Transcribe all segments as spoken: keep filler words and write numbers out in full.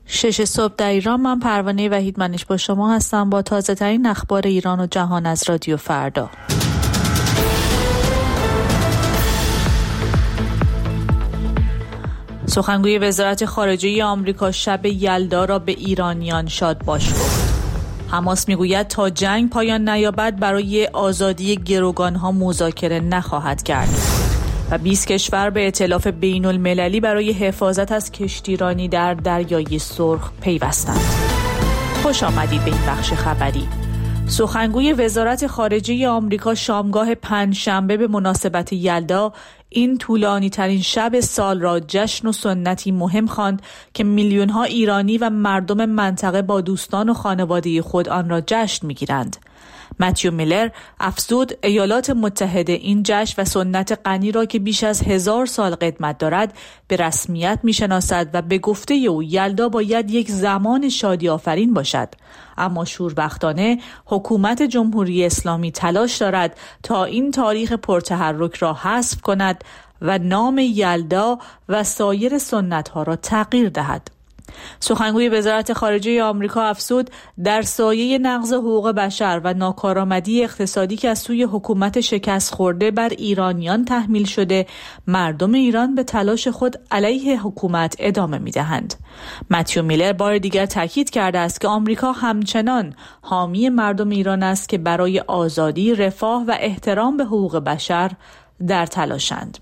شش صبح در ایران. من پروانه وحیدمنش با شما هستم با تازه ترین اخبار ایران و جهان از رادیو فردا. سخنگوی وزارت خارجه آمریکا شب یلدا را به ایرانیان شادباش گفت. حماس میگوید تا جنگ پایان نیابد برای آزادی گروگانها مذاکره نخواهد کرد و بیست کشور به ائتلاف بین المللی برای حفاظت از کشتیرانی در دریای سرخ پیوستند. خوش آمدید به این بخش خبری. سخنگوی وزارت خارجه آمریکا شامگاه پنجشنبه به مناسبت یلدا این طولانی ترین شب سال را جشن و سنتی مهم خواند که میلیون‌ها ایرانی و مردم منطقه با دوستان و خانواده خود آن را جشن می‌گیرند. متیو میلر افزود ایالات متحده این جشن و سنت غنی را که بیش از هزار سال قدمت دارد به رسمیت می‌شناسد و به گفته او یلدا باید یک زمان شادی آفرین باشد. اما شوربختانه حکومت جمهوری اسلامی تلاش دارد تا این تاریخ پرتحرک را حذف کند و نام یلدا و سایر سنت‌ها را تغییر دهد. سخنگوی وزارت خارجه آمریکا افزود در سایه نقض حقوق بشر و ناکارآمدی اقتصادی که از سوی حکومت شکست خورده بر ایرانیان تحمیل شده، مردم ایران به تلاش خود علیه حکومت ادامه می‌دهند. متیو میلر بار دیگر تاکید کرده است که آمریکا همچنان حامی مردم ایران است که برای آزادی، رفاه و احترام به حقوق بشر در تلاشند.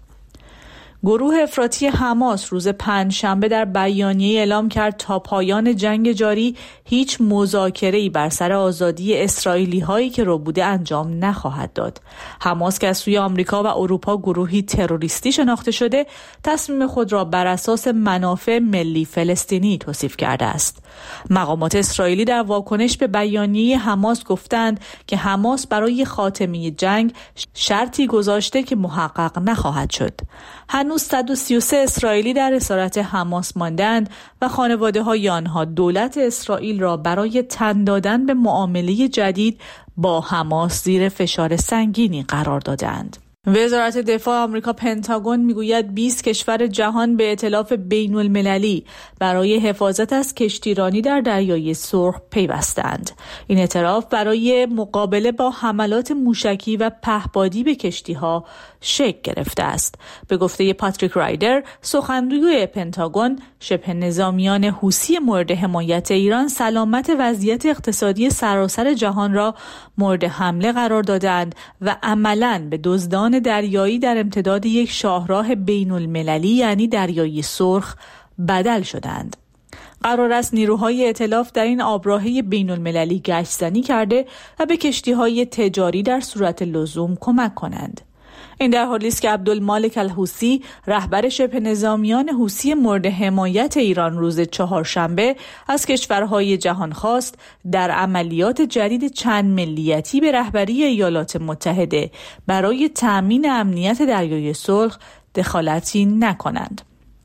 گروه افراطی حماس روز پنجشنبه در بیانیه اعلام کرد تا پایان جنگ جاری هیچ مذاکره‌ای بر سر آزادی اسرائیلی هایی که ربوده انجام نخواهد داد. حماس که از سوی آمریکا و اروپا گروهی تروریستی شناخته شده، تصمیم خود را بر اساس منافع ملی فلسطینی توصیف کرده است. مقامات اسرائیلی در واکنش به بیانیه حماس گفتند که حماس برای خاتمه جنگ شرطی گذاشته که محقق نخواهد شد. هنوز صد و سی و سه اسرائیلی در اسارت حماس ماندند و خانواده‌های آنها دولت اسرائیل را برای تن دادن به معامله جدید با حماس زیر فشار سنگینی قرار دادند. وزارت دفاع آمریکا پنتاگون میگوید بیست کشور جهان به ائتلاف بین المللی برای حفاظت از کشتیرانی در دریای سرخ پیوستند. این ائتلاف برای مقابله با حملات موشکی و پهپادی به کشتی‌ها شکل گرفته است. به گفته پاتریک رایدر، سخنگوی پنتاگون، شبه نظامیان حوثی مورد حمایت ایران سلامت وضعیت اقتصادی سراسر جهان را مورد حمله قرار دادند و عملاً به دزدان دریایی در امتداد یک شاهراه بین المللی یعنی دریای سرخ بدل شدند. قرار است نیروهای ائتلاف در این آبراهه بین المللی گشت‌زنی کرده و به کشتی‌های تجاری در صورت لزوم کمک کنند. این در حالی است که عبدالمالک الحوثی رهبر شبه نظامیان حوثی مورد حمایت ایران روز چهارشنبه از کشورهای جهان خواست در عملیات جدید چند ملیتی به رهبری ایالات متحده برای تأمین امنیت دریای سرخ دخالتی نکنند.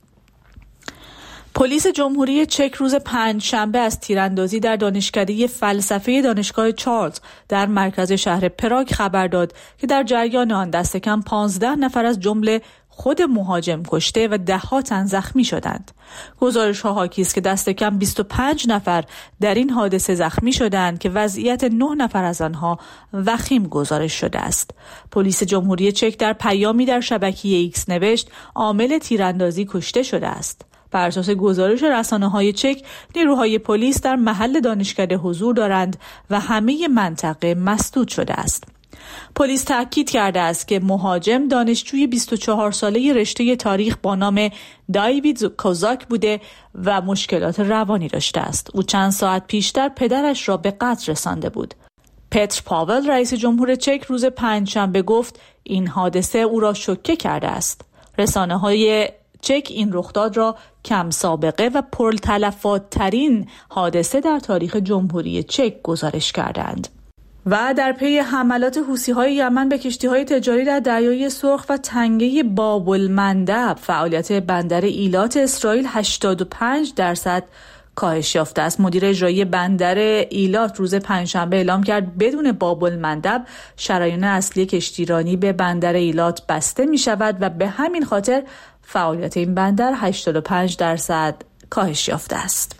پلیس جمهوری چک روز پنجشنبه از تیراندازی در دانشکده فلسفه دانشگاه چارلز در مرکز شهر پراگ خبر داد که در جریان آن دست کم پانزده نفر از جمله خود مهاجم کشته و ده ها تن زخمی شدند. گزارش‌ها حاکی است که دست کم بیست و پنج نفر در این حادثه زخمی شدند که وضعیت نه نفر از آنها وخیم گزارش شده است. پلیس جمهوری چک در پیامی در شبکه ایکس نوشت عامل تیراندازی کشته شده است. بر اساس گزارش رسانه‌های چک، نیروهای پلیس در محل دانشکده حضور دارند و همه منطقه مسدود شده است. پلیس تاکید کرده است که مهاجم دانشجوی بیست و چهار ساله رشته تاریخ با نام دایوید کوزاک بوده و مشکلات روانی داشته است. او چند ساعت پیشتر پدرش را به قتل رسانده بود. پتر پاول رئیس جمهور چک روز پنجشنبه گفت این حادثه او را شوکه کرده است. رسانه‌های چک این رخداد را کم سابقه و پرتلفات ترین حادثه در تاریخ جمهوری چک گزارش کردند. و در پی حملات حوثی‌های یمن به کشتی‌های تجاری در دریای سرخ و تنگه باب المندب، فعالیت بندر ایلات اسرائیل هشتاد و پنج درصد کاهش یافته است. مدیر اجرایی بندر ایلات روز پنجشنبه اعلام کرد بدون باب المندب شرایط اصلی کشتیرانی به بندر ایلات بسته می شود و به همین خاطر فعالیت این بندر هشتاد و پنج درصد کاهش یافته است.